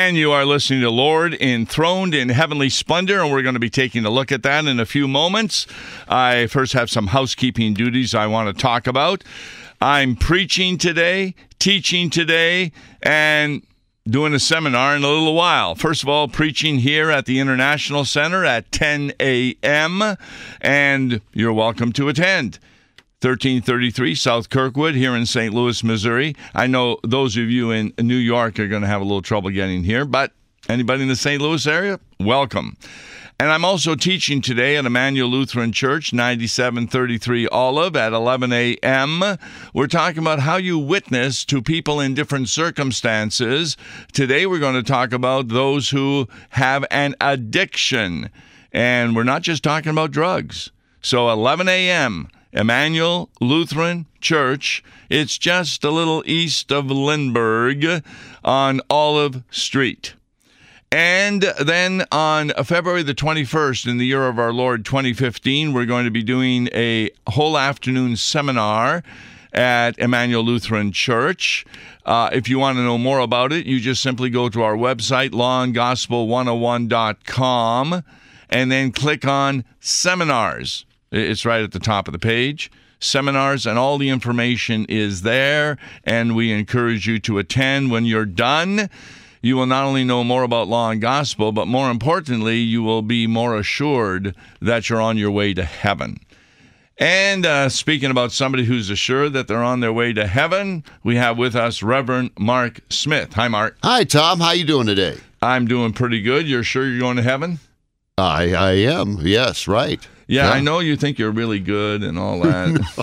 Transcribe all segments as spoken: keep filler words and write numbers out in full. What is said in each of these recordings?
And you are listening to Lord Enthroned in Heavenly Splendor, and we're going to be taking a look at that in a few moments. I first have some housekeeping duties I want to talk about. I'm preaching today, teaching today, and doing a seminar in a little while. First of all, preaching here at the International Center at ten a.m., and you're welcome to attend. thirteen thirty-three South Kirkwood here in Saint Louis, Missouri. I know those of you in New York are going to have a little trouble getting here, but anybody in the Saint Louis area, welcome. And I'm also teaching today at Emmanuel Lutheran Church, ninety-seven thirty-three Olive at eleven a.m. We're talking about how you witness to people in different circumstances. Today we're going to talk about those who have an addiction. And we're not just talking about drugs. So eleven a.m., Emmanuel Lutheran Church. It's just a little east of Lindbergh on Olive Street. And then on February the twenty-first, in the year of our Lord twenty fifteen, we're going to be doing a whole afternoon seminar at Emmanuel Lutheran Church. Uh, if you want to know more about it, you just simply go to our website, law and gospel one oh one dot com, and then click on Seminars. It's right at the top of the page. Seminars, and all the information is there, and we encourage you to attend. When you're done, you will not only know more about law and gospel, but more importantly, you will be more assured that you're on your way to heaven. And uh, speaking about somebody who's assured that they're on their way to heaven, we have with us Reverend Mark Smith. Hi, Mark. Hi, Tom. How you doing today? I'm doing pretty good. You're sure you're going to heaven? I I am. Yes, right. Yeah, yeah. I know you think you're really good and all that.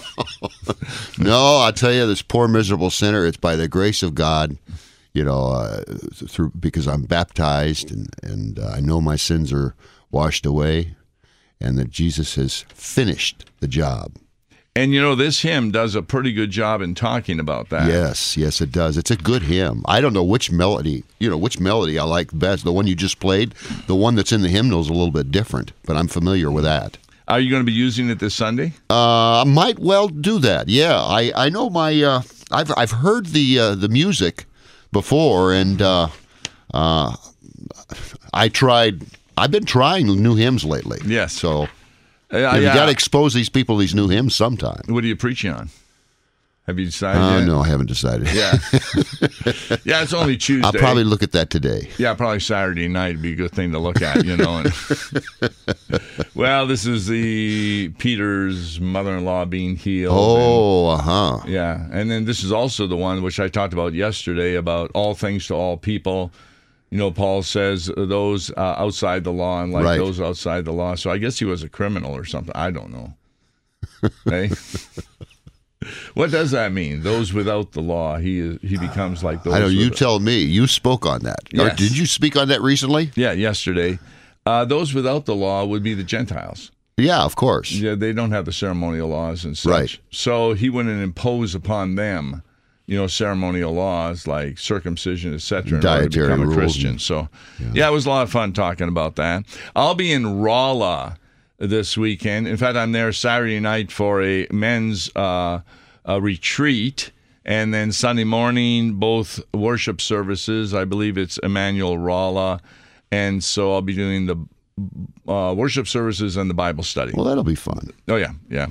No, I tell you, this poor miserable sinner, it's by the grace of God. You know, uh, through because I'm baptized and, and uh, I know my sins are washed away and that Jesus has finished the job. And, you know, this hymn does a pretty good job in talking about that. Yes, yes, it does. It's a good hymn. I don't know which melody, you know, which melody I like best. The one you just played, the one that's in the hymnal is a little bit different, but I'm familiar with that. Are you going to be using it this Sunday? Uh, I might well do that, yeah. I, I know my, uh, I've I've heard the uh, the music before, and uh, uh, I tried. I've been trying new hymns lately. Yes. So uh, you, yeah. you got to expose these people these new hymns sometime. What are you preaching on? Have you decided Oh, yet? no, I haven't decided. Yeah. Yeah, it's only Tuesday. I'll probably look at that today. Yeah, probably Saturday night would be a good thing to look at, you know. And well, this is the Peter's mother-in-law being healed. Oh, uh-huh. Yeah, and then this is also the one which I talked about yesterday about all things to all people. You know, Paul says those uh, outside the law and like Right. those outside the law. So I guess he was a criminal or something. I don't know. Hey? What does that mean? Those without the law, he is, he becomes like those. I know, you with, tell me. You spoke on that. Or Yes. did you speak on that recently? Yeah, yesterday. Uh, those without the law would be the Gentiles. Yeah, of course. Yeah, they don't have the ceremonial laws and such. Right. So he wouldn't impose upon them, you know, ceremonial laws like circumcision, et cetera, in order to Dietary become a rules Christian. and- So, yeah. yeah, it was a lot of fun talking about that. I'll be in Rolla this weekend. In fact, I'm there Saturday night for a men's uh, a retreat, and then Sunday morning, both worship services. I believe it's Emmanuel Rolla, and so I'll be doing the uh, worship services and the Bible study. Well, that'll be fun. Oh, yeah, yeah.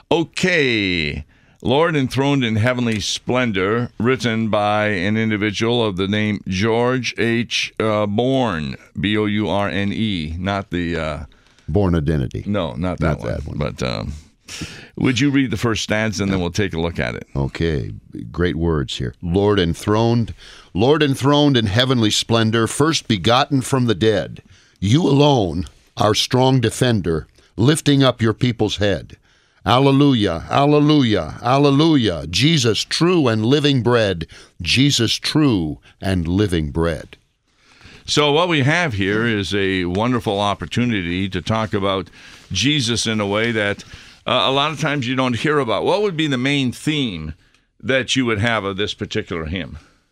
Okay. Lord Enthroned in Heavenly Splendor, written by an individual of the name George H. Uh, Bourne, B O U R N E, not the... Uh, Born Identity. no, not that Not one. that one. But um, would you read the first stanza, and then we'll take a look at it. Okay, great words here. Lord enthroned, Lord enthroned in heavenly splendor, first begotten from the dead, you alone, our strong defender, lifting up your people's head. Alleluia, alleluia, alleluia, Jesus true and living bread, Jesus true and living bread. So what we have here is a wonderful opportunity to talk about Jesus in a way that uh, a lot of times you don't hear about. What would be the main theme that you would have of this particular hymn?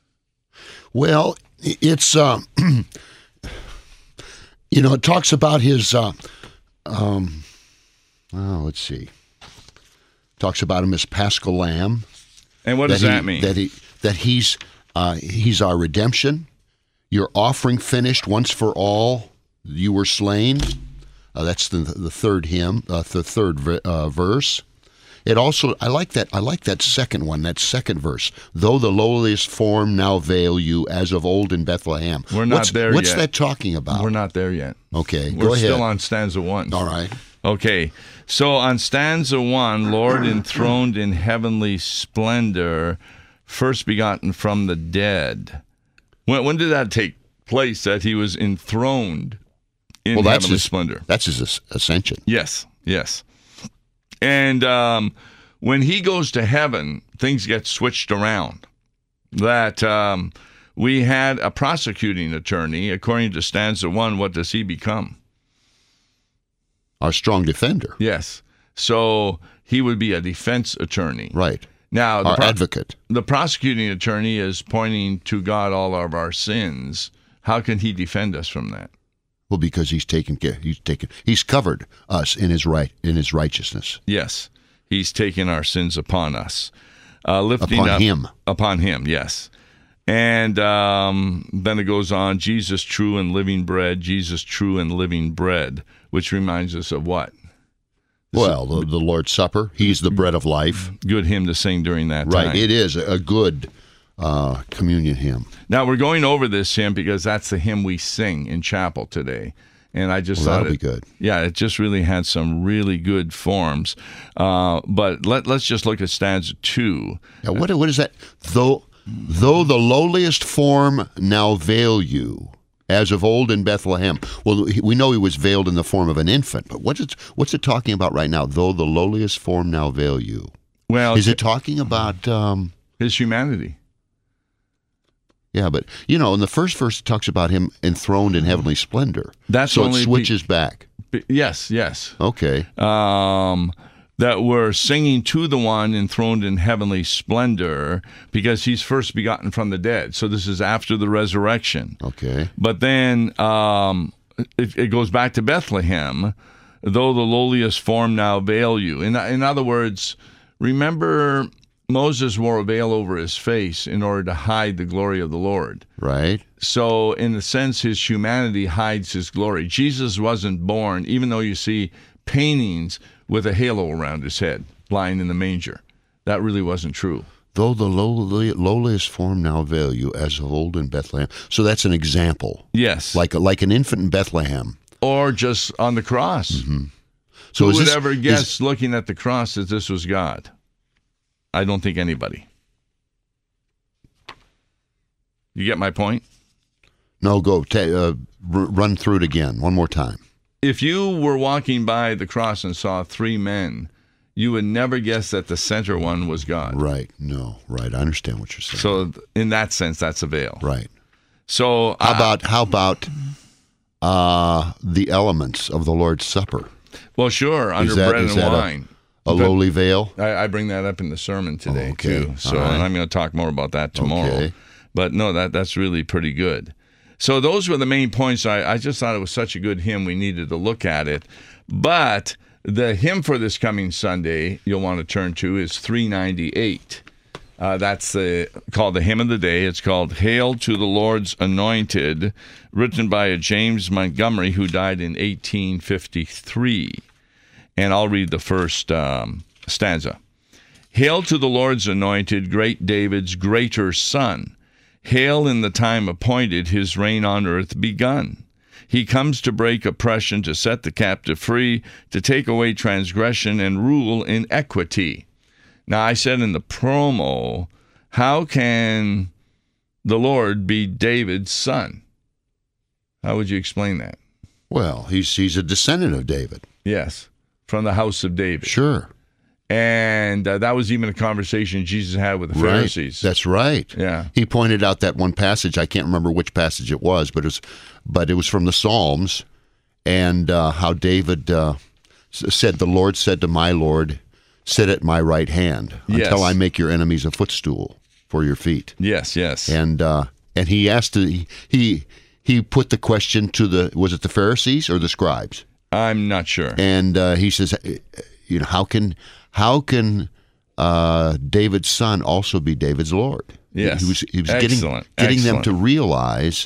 Well, it's, uh, you know, it talks about his, uh, um, oh, let's see, talks about him as Paschal Lamb. And what does that, that he, mean? That he that he's uh, he's our redemption. Your offering finished once for all. You were slain. Uh, that's the the third hymn, uh, the third uh, verse. It also, I like that. I like that second one. That second verse. Though the lowliest form now veil you, as of old in Bethlehem. We're not what's, there what's yet. What's that talking about? We're not there yet. Okay, We're go ahead. still on stanza one. All right. Okay, so on stanza one, Lord enthroned in heavenly splendor, first begotten from the dead. When, when did that take place? That he was enthroned in well, that's heavenly his, splendor. That's his ascension. Yes, yes. And um, when he goes to heaven, things get switched around. That um, we had a prosecuting attorney, according to stanza one, what does he become? Our strong defender. Yes. So he would be a defense attorney. Right. Now, the our pro- advocate. The prosecuting attorney is pointing to God all of our sins. How can he defend us from that? Well, because he's taken care. He's taken. He's covered us in his right in his righteousness. Yes, he's taken our sins upon us, uh, lifting upon up him. Upon him, yes. And um, then it goes on. Jesus, true and living bread. Jesus, true and living bread. Which reminds us of what? Well, the, the Lord's Supper. He's the bread of life. Good hymn to sing during that right. time. Right. It is a good uh, communion hymn. Now, we're going over this hymn because that's the hymn we sing in chapel today. And I just well, thought that'll it, be good. Yeah, it just really had some really good forms. Uh, but let, let's just look at stanza two. Now, what, what is that? Though, though the lowliest form now veil you, as of old in Bethlehem. Well, we know he was veiled in the form of an infant, but what's it, what's it talking about right now? Though the lowliest form now veil you. Well, is it talking about um, his humanity? Yeah, but, you know, in the first verse, it talks about him enthroned in heavenly splendor. That's so only it switches be, back. Be, yes, yes. Okay. Um, that we're singing to the one enthroned in heavenly splendor because he's first begotten from the dead. So this is after the resurrection. Okay. But then um, it, it goes back to Bethlehem, though the lowliest form now veil you. In, in other words, remember Moses wore a veil over his face in order to hide the glory of the Lord. Right. So in a sense, his humanity hides his glory. Jesus wasn't born, even though you see paintings with a halo around his head, lying in the manger. That really wasn't true. Though the lowly, lowliest form now veil you, as of old in Bethlehem. So that's an example. Yes. Like a, like an infant in Bethlehem. Or just on the cross. Mm-hmm. So Who is would this, ever guess, is, looking at the cross, that this was God? I don't think anybody. You get my point? No, go. Ta- uh, r- run through it again, one more time. If you were walking by the cross and saw three men, you would never guess that the center one was God. Right. No. Right. I understand what you're saying. So in that sense, that's a veil. Right. So how uh, about how about uh, the elements of the Lord's Supper? Well, sure, under that, bread and wine. A, a lowly veil? I, I bring that up in the sermon today, oh, okay. too. So right. and I'm going to talk more about that tomorrow. Okay. But no, that that's really pretty good. So those were the main points. I, I just thought it was such a good hymn. We needed to look at it. But the hymn for this coming Sunday you'll want to turn to is three ninety-eight. Uh, that's the, called the Hymn of the Day. It's called Hail to the Lord's Anointed, written by a James Montgomery who died in eighteen fifty-three. And I'll read the first um, stanza. Hail to the Lord's Anointed, great David's greater Son. Hail in the time appointed, his reign on earth begun. He comes to break oppression, to set the captive free, to take away transgression and rule in equity. Now, I said in the promo, how can the Lord be David's son? How would you explain that? Well, he's he's a descendant of David. Yes, from the house of David. Sure. And uh, that was even a conversation Jesus had with the Pharisees. Right. That's right. Yeah. He pointed out that one passage. I can't remember which passage it was, but it was, but it was from the Psalms, and uh, how David uh, said, "The Lord said to my Lord, sit at my right hand until yes. I make your enemies a footstool for your feet." Yes, yes. And uh, and he asked to, he he put the question to the, was it the Pharisees or the scribes? I'm not sure. And uh, he says, you know, how can how can uh, David's son also be David's Lord? Yes. He was he was Excellent. getting getting Excellent. them to realize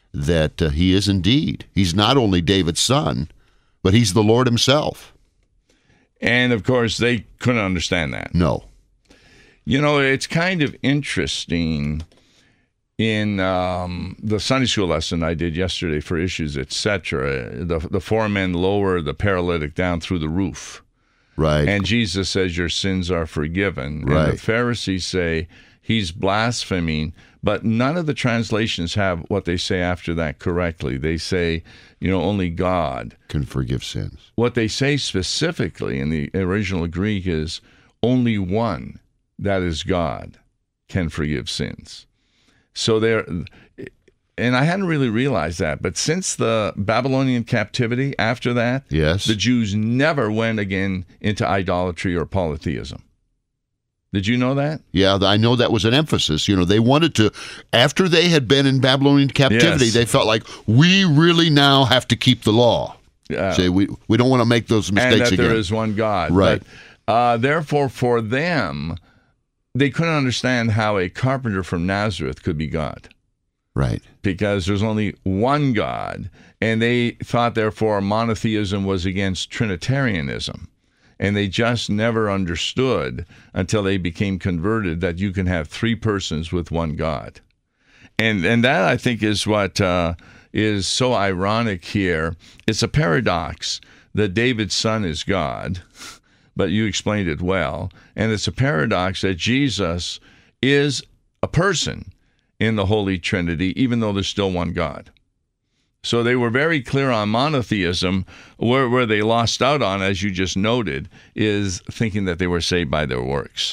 that uh, he is indeed. He's not only David's son, but he's the Lord himself. And, of course, they couldn't understand that. No. You know, it's kind of interesting in um, the Sunday school lesson I did yesterday for Issues, et cetera. The, the four men lower the paralytic down through the roof. Right. And Jesus says, your sins are forgiven. Right. And the Pharisees say, he's blaspheming. But none of the translations have what they say after that correctly. They say, you know, only God can forgive sins. What they say specifically in the original Greek is only one, that is God, can forgive sins. So there, and I hadn't really realized that, but since the Babylonian captivity, after that, yes, the Jews never went again into idolatry or polytheism. Did you know that? Yeah, I know that was an emphasis. You know, they wanted to, after they had been in Babylonian captivity, Yes. they felt like, we really now have to keep the law. Uh, Say, we, we don't want to make those mistakes and that again. there is one God. Right. But, uh, therefore, for them, they couldn't understand how a carpenter from Nazareth could be God. Right. Because there's only one God, and they thought, therefore, monotheism was against Trinitarianism. And they just never understood until they became converted that you can have three persons with one God. And and that, I think, is what uh, is so ironic here. It's a paradox that David's son is God, but you explained it well. And it's a paradox that Jesus is a person in the Holy Trinity, even though there's still one God. So they were very clear on monotheism. Where, where they lost out on, as you just noted, is thinking that they were saved by their works.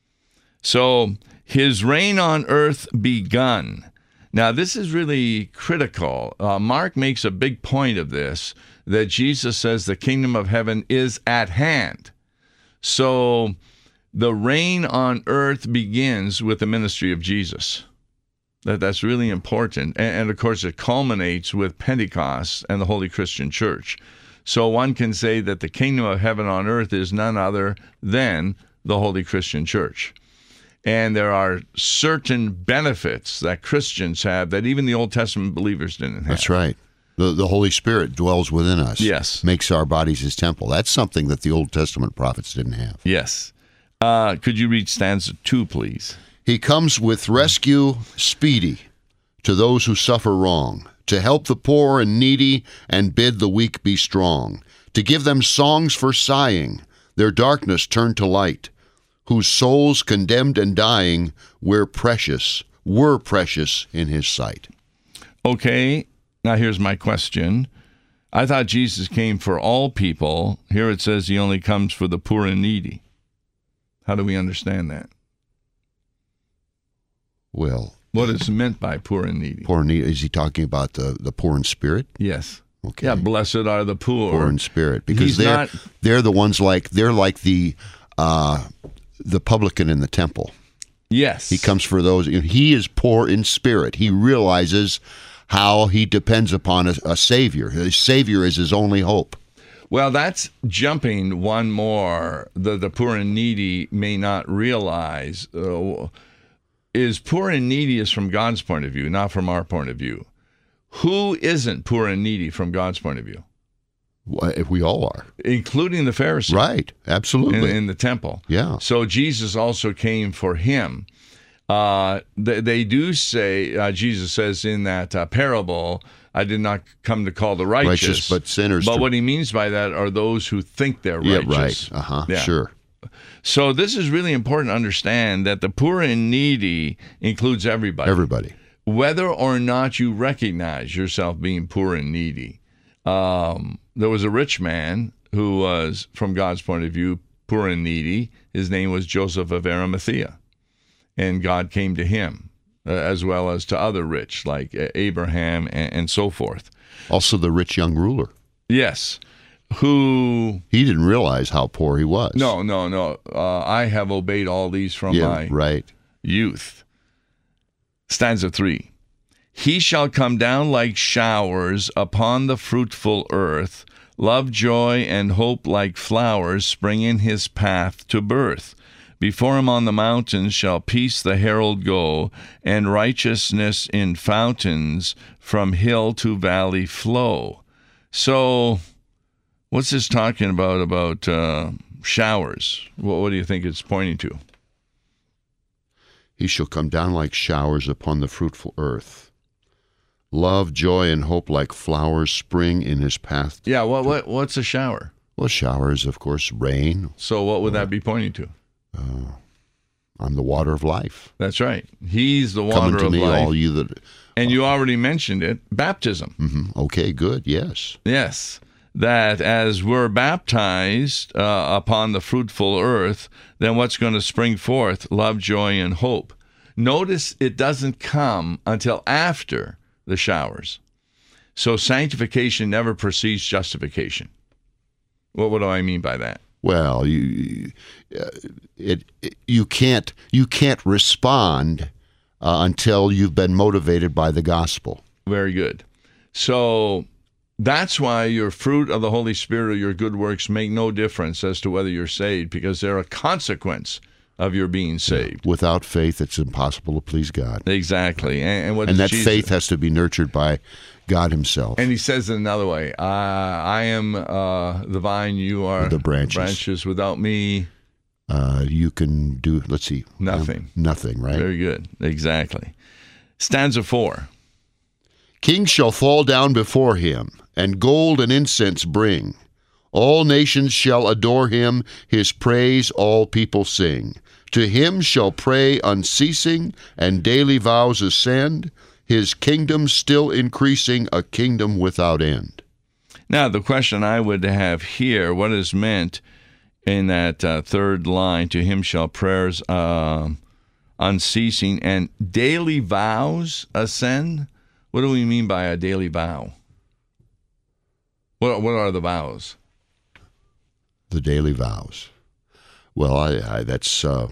So his reign on earth begun. Now, this is really critical. Uh, Mark makes a big point of this, that Jesus says the kingdom of heaven is at hand. So the reign on earth begins with the ministry of Jesus. That That's really important. And, and, of course, it culminates with Pentecost and the Holy Christian Church. So one can say that the kingdom of heaven on earth is none other than the Holy Christian Church. And there are certain benefits that Christians have that even the Old Testament believers didn't have. That's right. The, the Holy Spirit dwells within us. Yes. Makes our bodies his temple. That's something that the Old Testament prophets didn't have. Yes. Uh, could you read stanza two, please? He comes with rescue speedy to those who suffer wrong, to help the poor and needy and bid the weak be strong, to give them songs for sighing, their darkness turned to light, whose souls condemned and dying were precious, were precious in his sight. Okay, now here's my question. I thought Jesus came for all people. Here it says he only comes for the poor and needy. How do we understand that? Well, what is meant by poor and needy? Poor and needy, is he talking about the, the poor in spirit? Yes. Okay. Yeah, blessed are the poor. Poor in spirit. Because He's they're not, they're the ones like they're like the uh, the publican in the temple. Yes. He comes for those. He is poor in spirit. He realizes how he depends upon a, a Savior. His Savior is his only hope. Well, that's jumping one more. The, the poor and needy may not realize uh, is poor and needy is from God's point of view, not from our point of view. Who isn't poor and needy from God's point of view? If we all are. Including the Pharisees. Right, absolutely. In, in the temple. Yeah. So Jesus also came for him. Uh, they, they do say, uh, Jesus says in that uh, parable, I did not come to call the righteous, righteous but sinners. But to... what he means by that are those who think they're yeah, righteous. right. Uh-huh. Yeah. Sure. So this is really important to understand that the poor and needy includes everybody. Everybody. Whether or not you recognize yourself being poor and needy. Um, there was a rich man who was, from God's point of view, poor and needy. His name was Joseph of Arimathea. And God came to him, uh, as well as to other rich, like uh, Abraham and, and so forth. Also the rich young ruler. Yes. Who... He didn't realize how poor he was. No, no, no. Uh, I have obeyed all these from yeah, my right. youth. Stanza three. He shall come down like showers upon the fruitful earth. Love, joy, and hope like flowers spring in his path to birth. Before him on the mountains shall peace the herald go, and righteousness in fountains from hill to valley flow. So, what's this talking about, about uh, showers? What, what do you think it's pointing to? He shall come down like showers upon the fruitful earth. Love, joy, and hope like flowers spring in his path. Yeah, what, what what's a shower? Well, showers, of course, rain. So what would that be pointing to? Uh, I'm the water of life. That's right. He's the water Coming to of me, life. all you that... And you already mentioned it, baptism. Mm-hmm. Okay, good, yes. Yes, that as we're baptized uh, upon the fruitful earth, then what's going to spring forth? Love, joy, and hope. Notice it doesn't come until after the showers. So sanctification never precedes justification. What, what do I mean by that? Well, you uh, it, it you can't you can't respond uh, until you've been motivated by the gospel. Very good. So that's why your fruit of the Holy Spirit or your good works make no difference as to whether you're saved, because they're a consequence of your being saved. Without faith, it's impossible to please God. Exactly. And, and, what and does that Jesus, faith has to be nurtured by God himself. And he says it another way. Uh, I am uh, the vine, you are the branches. branches. Without me, uh, you can do, let's see. Nothing. Um, nothing, right? Very good. Exactly. Stanza four. Kings shall fall down before him, and gold and incense bring. All nations shall adore him, his praise all people sing. To him shall pray unceasing, and daily vows ascend, his kingdom still increasing, a kingdom without end. Now, the question I would have here, what is meant in that uh, third line, to him shall prayers uh, unceasing, and daily vows ascend? What do we mean by a daily vow? What, what are the vows? The daily vows. Well, I, I that's uh,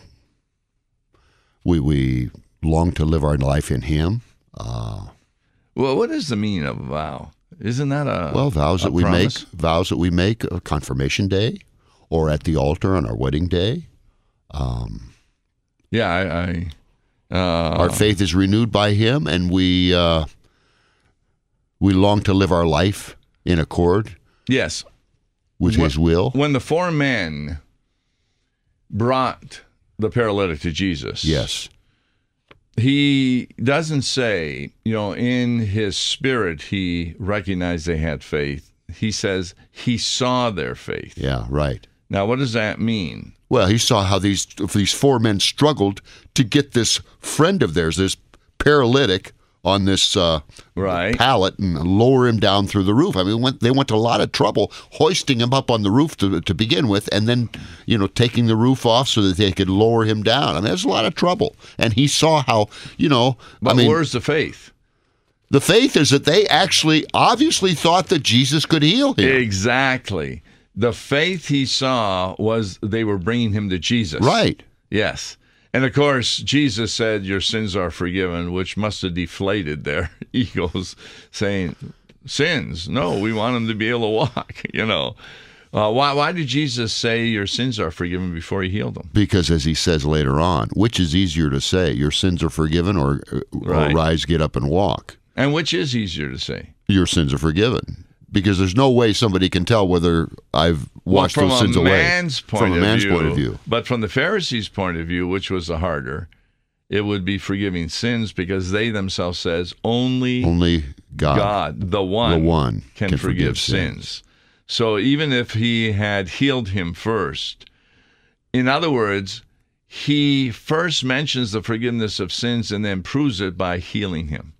we we long to live our life in Him. Uh, well, what is the meaning of a vow? Isn't that a well vows a that we promise? make vows that we make on confirmation day, or at the altar on our wedding day. Um, yeah, I. I uh, our faith is renewed by Him, and we uh, we long to live our life in accord. Yes. With when, his will. When the four men brought the paralytic to Jesus, yes, he doesn't say, you know, in his spirit he recognized they had faith. He says he saw their faith. Yeah, right. Now, what does that mean? Well, he saw how these these four men struggled to get this friend of theirs, this paralytic, on this uh, right. pallet and lower him down through the roof. I mean, went, they went to a lot of trouble hoisting him up on the roof to to begin with, and then, you know, taking the roof off so that they could lower him down. I mean, there's a lot of trouble. And he saw how, you know, but I mean, where's the faith? The faith is that they actually obviously thought that Jesus could heal him. Exactly. The faith he saw was they were bringing him to Jesus. Right. Yes. And, of course, Jesus said, your sins are forgiven, which must have deflated their egos, saying, sins? No, we want them to be able to walk, you know. Uh, why, why did Jesus say your sins are forgiven before he healed them? Because, as he says later on, which is easier to say, your sins are forgiven, or, right. or rise, get up, and walk? And which is easier to say? Your sins are forgiven. Because there's no way somebody can tell whether I've washed well, those sins away. Man's point from a of man's view, point of view. But from the Pharisees' point of view, which was the harder, it would be forgiving sins, because they themselves says only, only God, God, the one, the one can, can forgive, forgive sins. sins. So even if he had healed him first, in other words, he first mentions the forgiveness of sins and then proves it by healing him.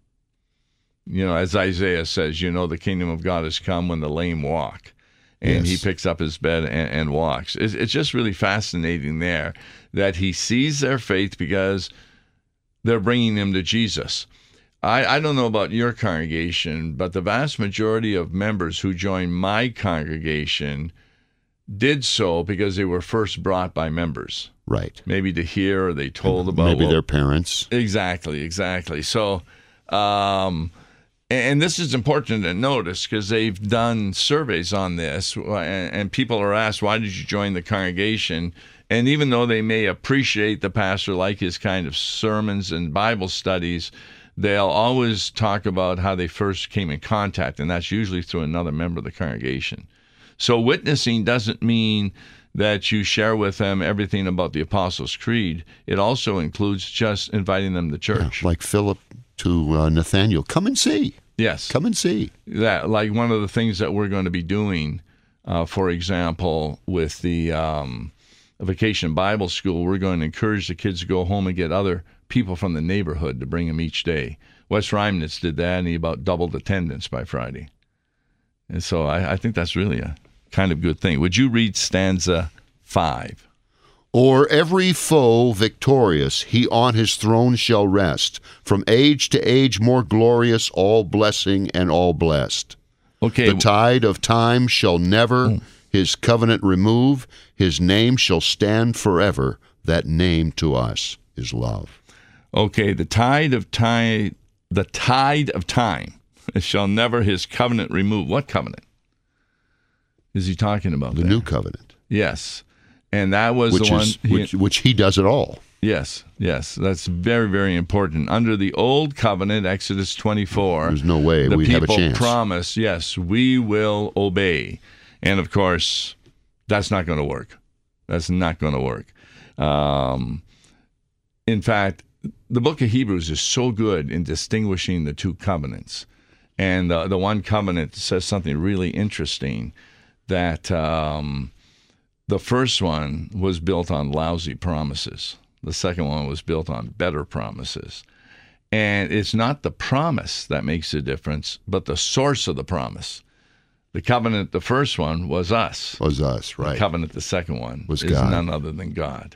You know, as Isaiah says, you know, the kingdom of God has come when the lame walk. And yes. he picks up his bed and, and walks. It's, it's just really fascinating there that he sees their faith because they're bringing him to Jesus. I, I don't know about your congregation, but the vast majority of members who joined my congregation did so because they were first brought by members. Right. Maybe to hear, or they told about maybe well, their parents. Exactly, exactly. So, um, And this is important to notice because they've done surveys on this, and people are asked, why did you join the congregation? And even though they may appreciate the pastor, like his kind of sermons and Bible studies, they'll always talk about how they first came in contact, and that's usually through another member of the congregation. So witnessing doesn't mean that you share with them everything about the Apostles' Creed. It also includes just inviting them to church. Yeah, like Philip to uh, Nathaniel, come and see. Yes. Come and see. That, like one of the things that we're going to be doing, uh, for example, with the um, Vacation Bible School, we're going to encourage the kids to go home and get other people from the neighborhood to bring them each day. Wes Reimnitz did that, and he about doubled attendance by Friday. And so I, I think that's really a kind of good thing. Would you read stanza five? Or every foe victorious, he on his throne shall rest. From age to age more glorious, all blessing and all blessed. Okay. The tide of time shall never mm. his covenant remove. His name shall stand forever. That name to us is love. Okay, the tide of time, the tide of time shall never his covenant remove. What covenant is he talking about? The there? new covenant. Yes. And that was which the one... Is, which, he, which he does it all. Yes, yes. That's very, very important. Under the old covenant, Exodus twenty-four... There's no way we'd have a chance. The people promise, yes, we will obey. And, of course, that's not going to work. That's not going to work. Um, in fact, the book of Hebrews is so good in distinguishing the two covenants. And uh, the one covenant says something really interesting, that... Um, The first one was built on lousy promises. The second one was built on better promises. And it's not the promise that makes a difference, but the source of the promise. The covenant, the first one, was us. Was us, right. The covenant, the second one, was is God. None other than God.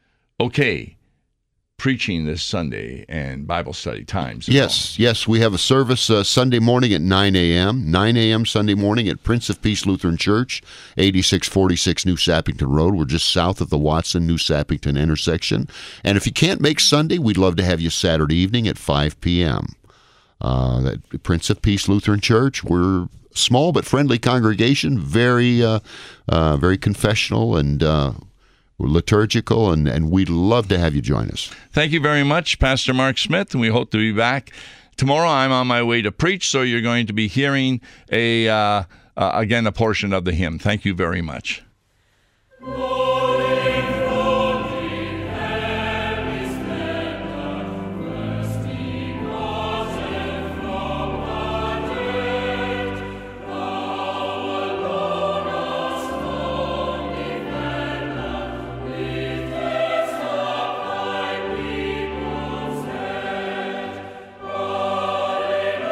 Okay. Preaching this Sunday and Bible study times. Yes, yes. We have a service uh, Sunday morning at nine a.m., nine a.m. Sunday morning at Prince of Peace Lutheran Church, eighty-six forty-six New Sappington Road. We're just south of the Watson-New Sappington intersection. And if you can't make Sunday, we'd love to have you Saturday evening at five p.m. Uh, at Prince of Peace Lutheran Church. We're a small but friendly congregation, very, uh, uh, very confessional and uh We're liturgical, and, and we'd love to have you join us. Thank you very much, Pastor Mark Smith, and we hope to be back. Tomorrow I'm on my way to preach, so you're going to be hearing, a uh, uh, again, a portion of the hymn. Thank you very much.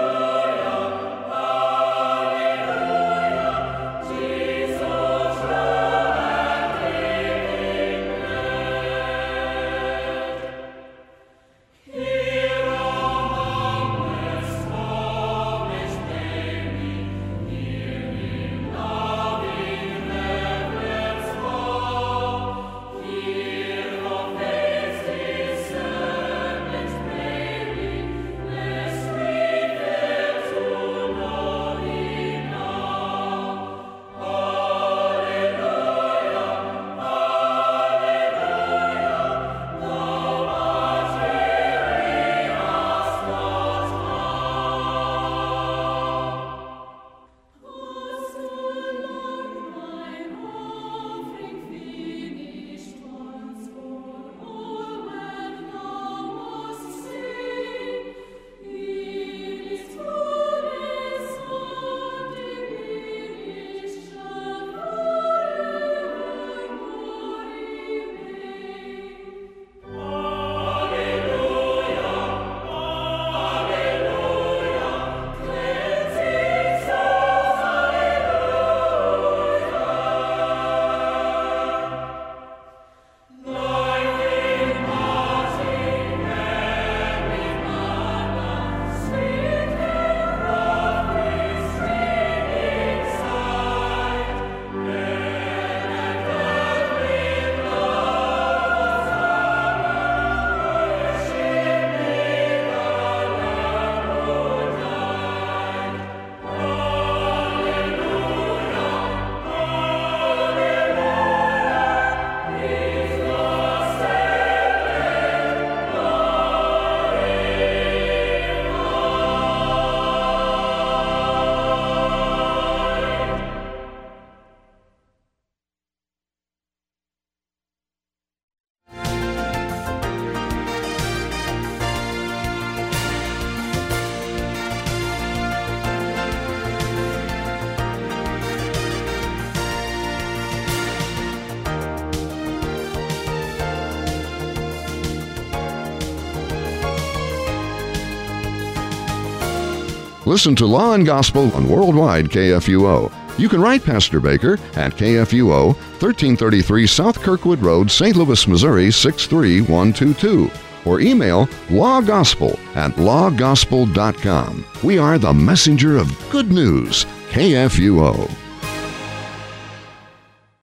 Jesus Listen to Law and Gospel on Worldwide K F U O. You can write Pastor Baker at K F U O, thirteen thirty-three South Kirkwood Road, Saint Louis, Missouri, six three one two two. Or email lawgospel at lawgospel dot com. We are the messenger of good news, K F U O.